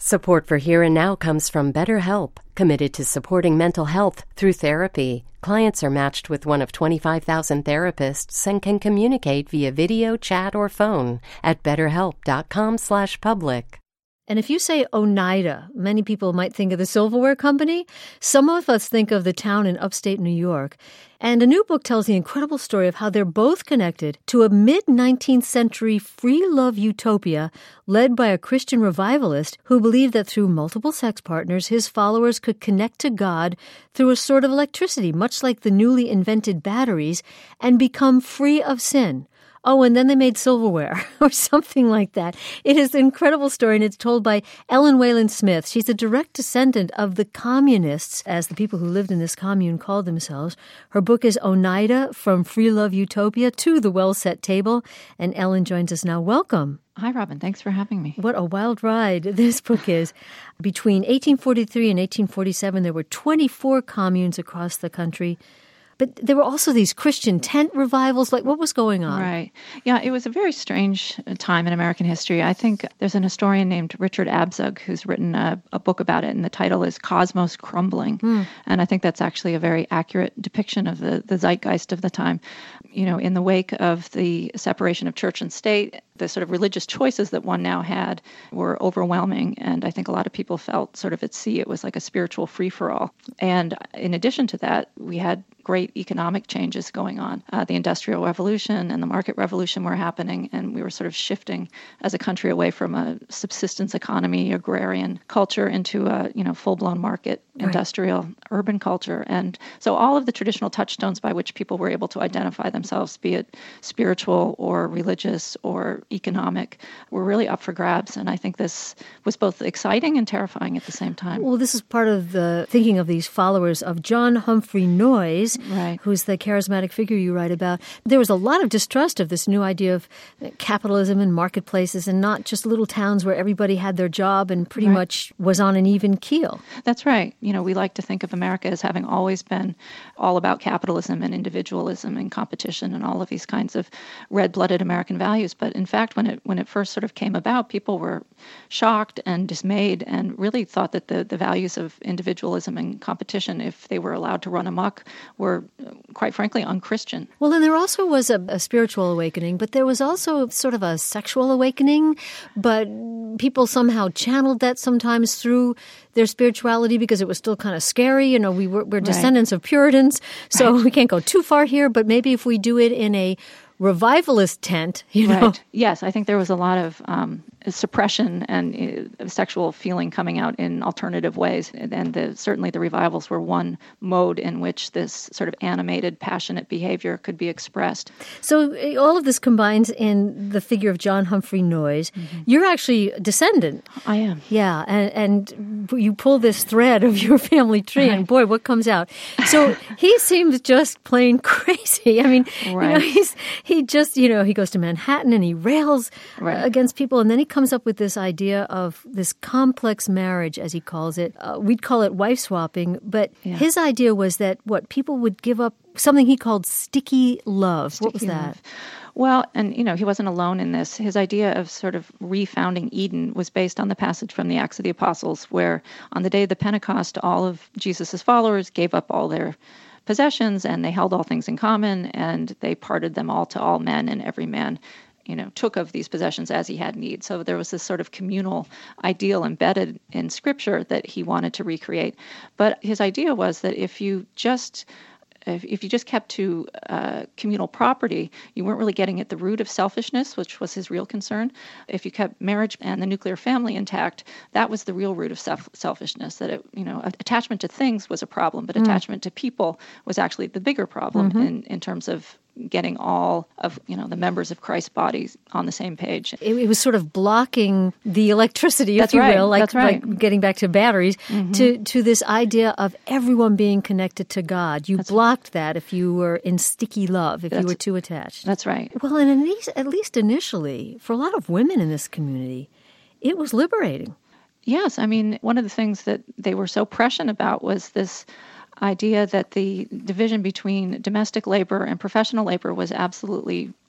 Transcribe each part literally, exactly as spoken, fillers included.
Support for Here and Now comes from BetterHelp, committed to supporting mental health through therapy. Clients are matched with one of twenty-five thousand therapists and can communicate via video, chat, or phone at betterhelp.com slash public. And if you say Oneida, many people might think of the silverware company. Some of us think of the town in upstate New York. And a new book tells the incredible story of how they're both connected to a mid-nineteenth century free love utopia led by a Christian revivalist who believed that through multiple sex partners, his followers could connect to God through a sort of electricity, much like the newly invented batteries, and become free of sin. Oh, and then they made silverware or something like that. It is an incredible story, and it's told by Ellen Wayland Smith. She's a direct descendant of the communists, as the people who lived in this commune called themselves. Her book is Oneida, From Free Love Utopia to the Well-Set Table, and Ellen joins us now. Welcome. Hi, Robin. Thanks for having me. What a wild ride this book is. Between eighteen forty-three and eighteen forty-seven, there were twenty-four communes across the country. But there were also these Christian tent revivals. Like, what was going on? Right. Yeah, it was a very strange time in American history. I think there's an historian named Richard Abzug who's written a, a book about it, and the title is Cosmos Crumbling. Mm. And I think that's actually a very accurate depiction of the, the zeitgeist of the time. You know, in the wake of the separation of church and state, the sort of religious choices that one now had were overwhelming. And I think a lot of people felt sort of at sea. It was like a spiritual free-for-all. And in addition to that, we had great economic changes going on. Uh, the Industrial Revolution and the market revolution were happening, and we were sort of shifting as a country away from a subsistence economy, agrarian culture into a you know full-blown market, right. industrial, urban culture. And so all of the traditional touchstones by which people were able to identify themselves, be it spiritual or religious or economic, were really up for grabs. And I think this was both exciting and terrifying at the same time. Well, this is part of the thinking of these followers of John Humphrey Noyes, right. who's the charismatic figure you write about. There was a lot of distrust of this new idea of capitalism and marketplaces and not just little towns where everybody had their job and pretty right. much was on an even keel. That's right. You know, we like to think of America as having always been all about capitalism and individualism and competition and all of these kinds of red-blooded American values. But in fact, when it when it first sort of came about, people were shocked and dismayed and really thought that the, the values of individualism and competition, if they were allowed to run amok, were, quite frankly, unchristian. Well, and there also was a, a spiritual awakening, but there was also sort of a sexual awakening, but people somehow channeled that sometimes through their spirituality because it was still kind of scary. You know, we were, we're descendants right. of Puritans, so right. we can't go too far here, but maybe if we do it in a revivalist tent, you know. Right. Yes, I think there was a lot of um, suppression and uh, sexual feeling coming out in alternative ways. And the, certainly the revivals were one mode in which this sort of animated, passionate behavior could be expressed. So all of this combines in the figure of John Humphrey Noyes. Mm-hmm. You're actually a descendant. I am. Yeah, and, and you pull this thread of your family tree, right. and boy, what comes out? So he seems just plain crazy. I mean, right. you know, he's he just, you know, he goes to Manhattan and he rails right. uh, against people, and then he comes up with this idea of this complex marriage, as he calls it. Uh, we'd call it wife swapping, but yeah. his idea was that, what, people would give up something he called sticky love. Sticky what was that? Love. Well, and, you know, he wasn't alone in this. His idea of sort of refounding Eden was based on the passage from the Acts of the Apostles, where on the day of the Pentecost, all of Jesus' followers gave up all their possessions, and they held all things in common, and they parted them all to all men, and every man, you know, took of these possessions as he had need. So there was this sort of communal ideal embedded in Scripture that he wanted to recreate. But his idea was that if you just If, if you just kept to uh, communal property, you weren't really getting at the root of selfishness, which was his real concern. If you kept marriage and the nuclear family intact, that was the real root of self- selfishness. That it, you know, attachment to things was a problem, but mm. attachment to people was actually the bigger problem mm-hmm. in, in terms of getting all of, you know, the members of Christ's body on the same page. It, it was sort of blocking the electricity, That's if you right. will, like, That's right. like getting back to batteries, mm-hmm. to, to this idea of everyone being connected to God. You That's blocked right. that if you were in sticky love, if That's, you were too attached. That's right. Well, and at least, at least initially, for a lot of women in this community, it was liberating. Yes. I mean, one of the things that they were so prescient about was this idea that the division between domestic labor and professional labor was absolutely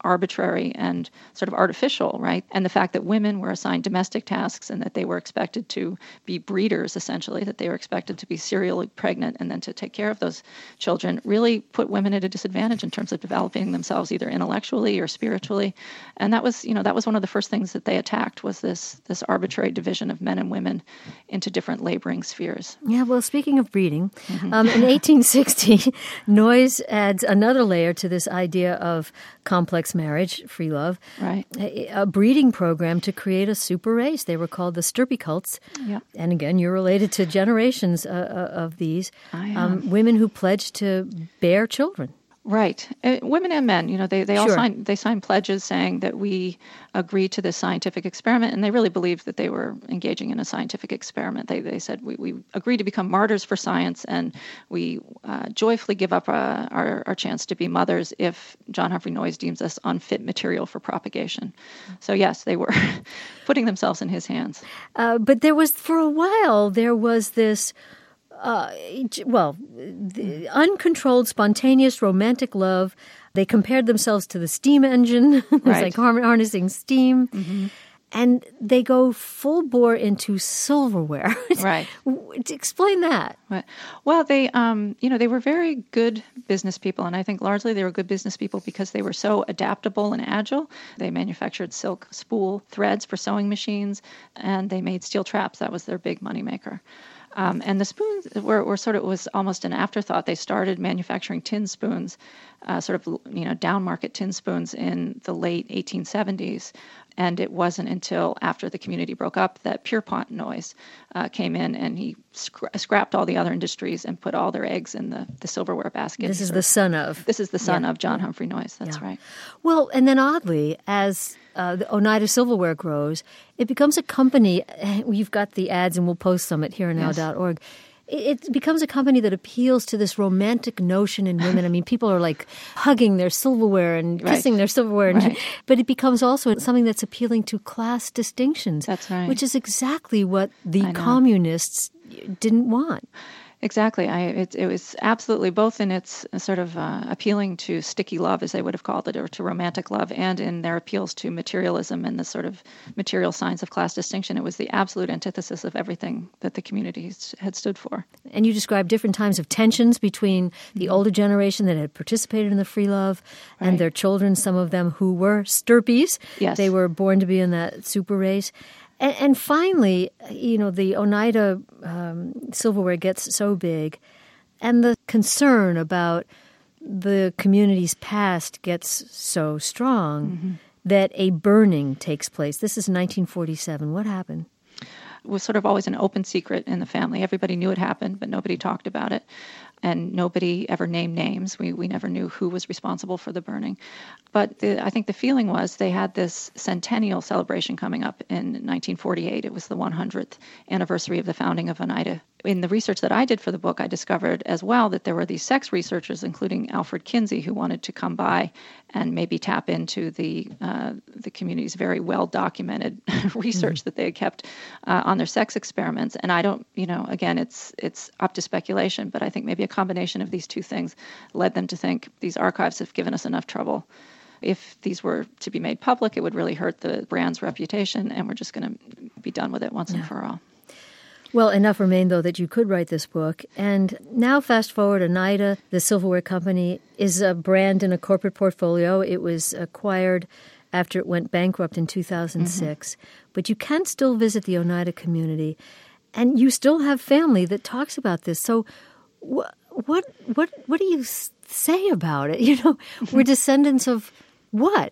arbitrary and sort of artificial, right? And the fact that women were assigned domestic tasks and that they were expected to be breeders, essentially, that they were expected to be serially pregnant and then to take care of those children, really put women at a disadvantage in terms of developing themselves either intellectually or spiritually. And that was, you know, that was one of the first things that they attacked, was this this arbitrary division of men and women into different laboring spheres. Yeah, well, speaking of breeding, mm-hmm. um, in eighteen sixty, Noyes adds another layer to this idea of complex marriage, free love, right? A, a breeding program to create a super race. They were called the Stirpicults. Yeah. And again, you're related to generations uh, of these. I am. Um, women who pledged to bear children. Right. Uh, women and men, you know, they, they all Sure. signed they signed pledges saying that we agree to this scientific experiment, and they really believed that they were engaging in a scientific experiment. They they said we, we agree to become martyrs for science, and we uh, joyfully give up uh, our, our chance to be mothers if John Humphrey Noyes deems us unfit material for propagation. So yes, they were putting themselves in his hands. Uh, but there was, for a while, there was this Uh, well, the uncontrolled, spontaneous, romantic love. They compared themselves to the steam engine. It's Right. like har- harnessing steam. Mm-hmm. And they go full bore into silverware. Right. Explain that. Right. Well, they, um, you know, they were very good business people, and I think largely they were good business people because they were so adaptable and agile. They manufactured silk spool threads for sewing machines, and they made steel traps. That was their big moneymaker. Um, and the spoons were, were sort of, it was almost an afterthought. They started manufacturing tin spoons, uh, sort of, you know, down market tin spoons in the late eighteen seventies. And it wasn't until after the community broke up that Pierpont Noyes uh, came in, and he scra- scrapped all the other industries and put all their eggs in the, the silverware basket. This is the son of. This is the son Yeah. of John Humphrey Noyes. That's Yeah. right. Well, and then oddly, as uh, the Oneida Silverware grows, it becomes a company. You've got the ads, and we'll post some at here and now dot org. It becomes a company that appeals to this romantic notion in women. I mean, people are like hugging their silverware and kissing Right. their silverware. And, Right. But it becomes also something that's appealing to class distinctions. That's right. Which is exactly what the I know. communists didn't want. Exactly. I, it, it was absolutely both in its sort of uh, appealing to sticky love, as they would have called it, or to romantic love, and in their appeals to materialism and the sort of material signs of class distinction. It was the absolute antithesis of everything that the communities had stood for. And you describe different times of tensions between the older generation that had participated in the free love and Right. their children, some of them who were Stirpies. Yes. They were born to be in that super race. And, and finally, you know, the Oneida um, silverware gets so big, and the concern about the community's past gets so strong mm-hmm. that a burning takes place. This is nineteen forty-seven. What happened? It was sort of always an open secret in the family. Everybody knew it happened, but nobody talked about it. And nobody ever named names. We we never knew who was responsible for the burning. But the, I think the feeling was they had this centennial celebration coming up in nineteen forty-eight. It was the one hundredth anniversary of the founding of Oneida. In the research that I did for the book, I discovered as well that there were these sex researchers, including Alfred Kinsey, who wanted to come by and maybe tap into the uh, the community's very well-documented research mm-hmm. that they had kept uh, on their sex experiments. And I don't, you know, again, it's it's up to speculation, but I think maybe a combination of these two things led them to think these archives have given us enough trouble. If these were to be made public, it would really hurt the brand's reputation, and we're just going to be done with it once yeah. and for all. Well, enough remained, though, that you could write this book. And now fast forward, Oneida, the silverware company, is a brand in a corporate portfolio. It was acquired after it went bankrupt in two thousand six. Mm-hmm. But you can still visit the Oneida community, and you still have family that talks about this. So wh- what what what do you say about it? You know, we're descendants of what?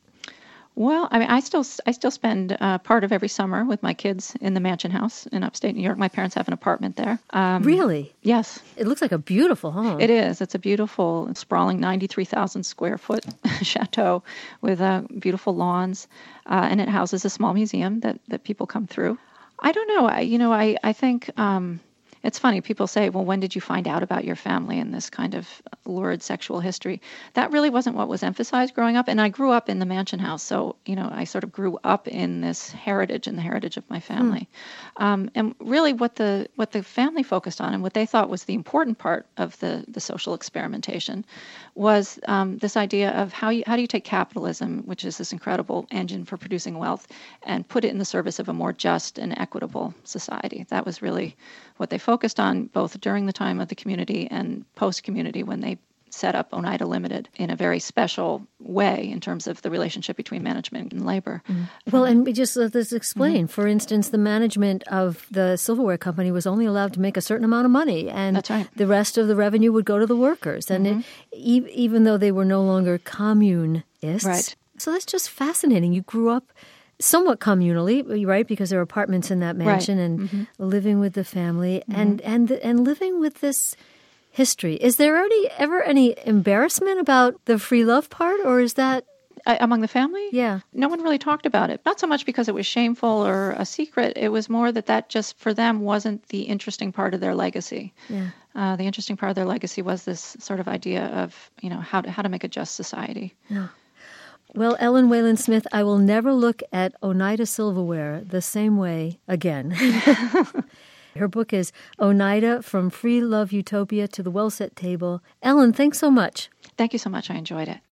Well, I mean, I still I still spend uh, part of every summer with my kids in the Mansion House in upstate New York. My parents have an apartment there. Um, really? Yes. It looks like a beautiful home. It is. It's a beautiful, sprawling ninety-three thousand square foot chateau with uh, beautiful lawns, uh, and it houses a small museum that, that people come through. I don't know. I, you know, I, I think... Um, It's funny, people say, well, when did you find out about your family and this kind of lurid sexual history? That really wasn't what was emphasized growing up. And I grew up in the Mansion House, so, you know, I sort of grew up in this heritage and the heritage of my family. Hmm. Um, and really what the what the family focused on and what they thought was the important part of the, the social experimentation was um, this idea of how you, how do you take capitalism, which is this incredible engine for producing wealth, and put it in the service of a more just and equitable society. That was really what they focused on, both during the time of the community and post-community, when they set up Oneida Limited in a very special way in terms of the relationship between management and labor. Mm. Well, and we just let this explain. Mm-hmm. For instance, the management of the silverware company was only allowed to make a certain amount of money, and That's right. the rest of the revenue would go to the workers. And mm-hmm. it, e- even though they were no longer communists. Right. So that's just fascinating. You grew up somewhat communally, right? Because there were apartments in that mansion, right. and mm-hmm. living with the family, mm-hmm. and, and, and living with this history. Is there already ever any embarrassment about the free love part, or is that... Uh, among the family? Yeah. No one really talked about it. Not so much because it was shameful or a secret. It was more that that just, for them, wasn't the interesting part of their legacy. Yeah. Uh, the interesting part of their legacy was this sort of idea of, you know, how to, how to make a just society. Yeah. Well, Ellen Wayland Smith, I will never look at Oneida Silverware the same way again. Her book is Oneida, From Free Love Utopia to the Well Set Table. Ellen, thanks so much. Thank you so much. I enjoyed it.